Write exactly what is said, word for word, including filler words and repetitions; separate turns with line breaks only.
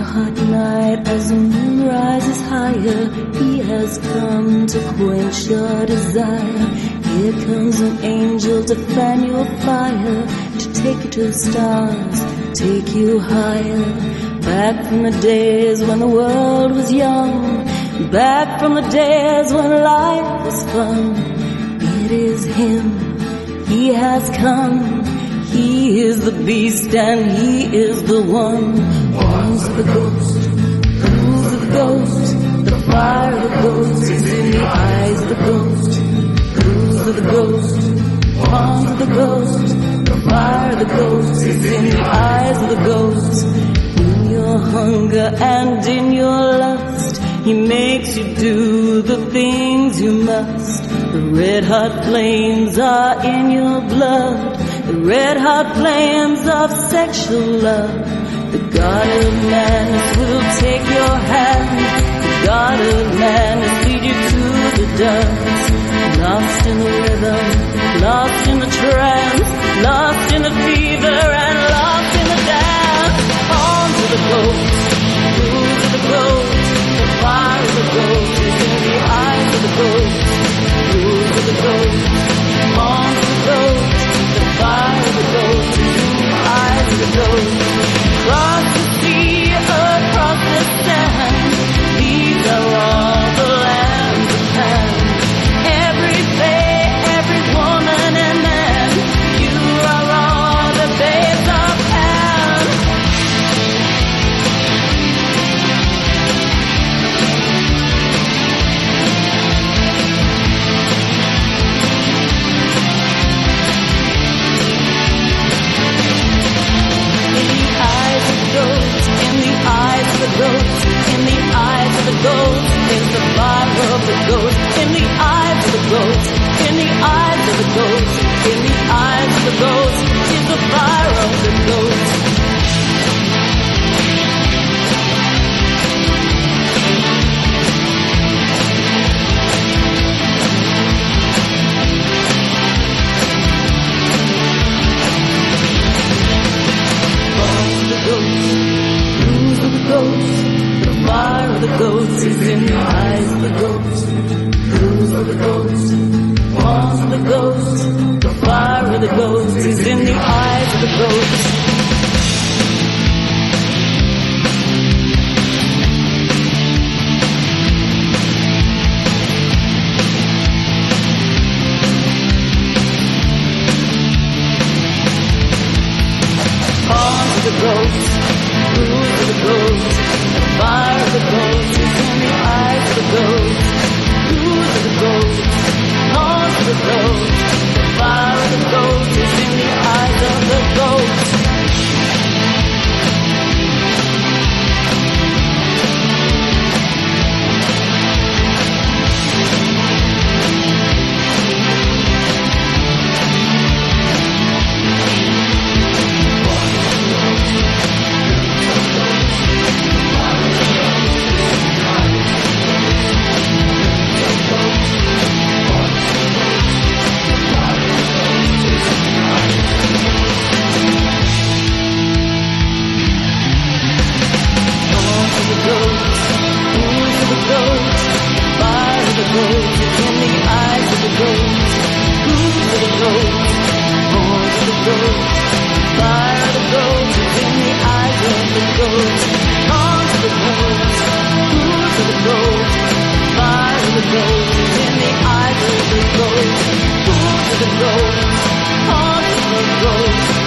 hot night as the moon rises higher, he has come to quench your desire. Here comes an angel to fan your fire, to take you to the stars, take you higher. Back from the days when the world was young, back from the days when life was fun. It is him, he has come. He is the beast and he is the one. Arms of the ghost, rules of the ghost, the fire of the ghost is in the eyes of the ghost. Rules of the ghost, arms of the ghost, the fire of the ghost is in the eyes of the ghost. In your hunger and in your lust, he makes you do the things you must. The red hot flames are in your blood, the red hot flames of sexual love. The God of madness will take your hand, the God of madness lead you to the dust. Lost in the rhythm, lost in the trance, lost in the fever and lost in the dance. On to the ghost, rules of the ghost, the fire of the ghost is in the eyes of the ghost. Rules of the ghost, on to the ghost, the fire of the ghost is in the eyes of the ghost. Across the sea, across the sand, these are all the lands of Pan. Every bay, every woman and man, you are all the babes of Pan. In the eyes of the ghost, in the eyes of the ghost is the fire of the ghost. In the eyes of the ghost, in the eyes of the ghost, in the eyes of the ghost is the fire of the ghost. The fire of the ghost is in the eyes of the ghost. Rules of the ghost, arms of the ghost. The fire of the ghost is in the eyes of the ghost. Arms of the ghost, rules of the ghost. Fire of the ghost is in the eyes of the ghost. Rules of the ghost, arms of the ghost. The fire of the ghost is in the eyes of the ghost. Ghost, on to the ghost.